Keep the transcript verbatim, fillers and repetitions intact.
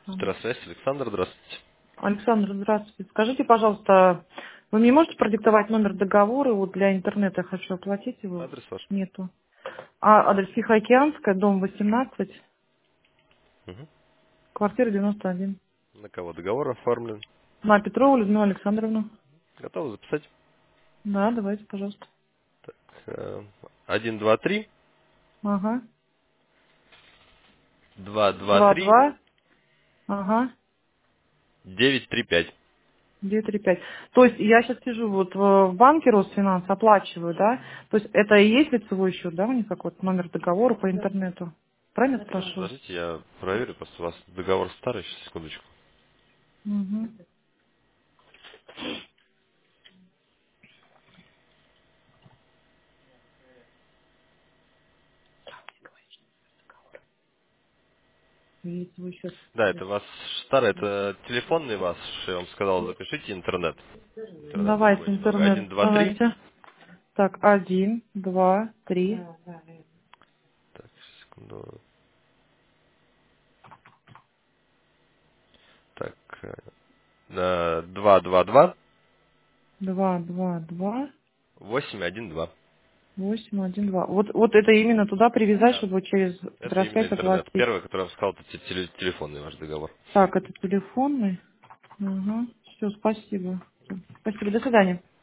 Здравствуйте, Александр, здравствуйте. Александр, здравствуйте. Скажите, пожалуйста, вы мне можете продиктовать номер договора? Вот для интернета я хочу оплатить его. Адрес ваш. Нету. А адрес Тихоокеанская, дом восемнадцать, Мгм. квартира девяносто один. На кого договор оформлен? На Петрова Людмила Александровна. Готовы записать? Да, давайте, пожалуйста. Э, один, два, три, Ага. два, два, Два, три, два. Ага. девять, три, пять. Девять три пять. То есть я сейчас сижу вот в в банке Росфинанс, оплачиваю, да? То есть это и есть лицевой счет, да, у них какой-то номер договора по интернету? Правильно спрашиваю? Подождите, я проверю, просто у вас договор старый, сейчас, секундочку. Угу. Лицевой счет. Да, это у вас старый, это телефонный ваш, я вам сказал, запишите интернет. Интернет у него Давайте немного. интернет. Один, два, три. Давайте. Так, один, два, три, Так, секунду. Так, э, э, два, два, два, два, два, два, восемь, один, два. восемь, один, два. Вот, вот это именно туда привязать, Да. чтобы вот через Это именно Петросвязь интернет. оплатить. Первый, который я вам сказал, это те- теле- телефонный ваш договор. Так, это телефонный. Угу. Все, спасибо. Всё. Спасибо, до свидания.